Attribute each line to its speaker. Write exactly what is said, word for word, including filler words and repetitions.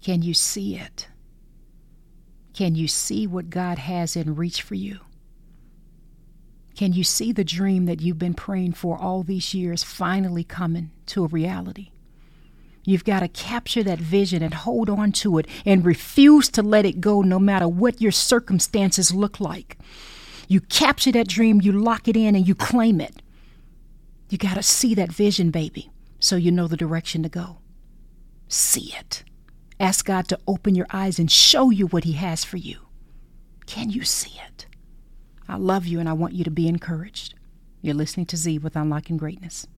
Speaker 1: Can you see it? Can you see what God has in reach for you? Can you see the dream that you've been praying for all these years finally coming to a reality? You've got to capture that vision and hold on to it and refuse to let it go no matter what your circumstances look like. You capture that dream, you lock it in, and you claim it. You got to see that vision, baby, so you know the direction to go. See it. Ask God to open your eyes and show you what he has for you. Can you see it? I love you and I want you to be encouraged. You're listening to Z with Unlocking Greatness.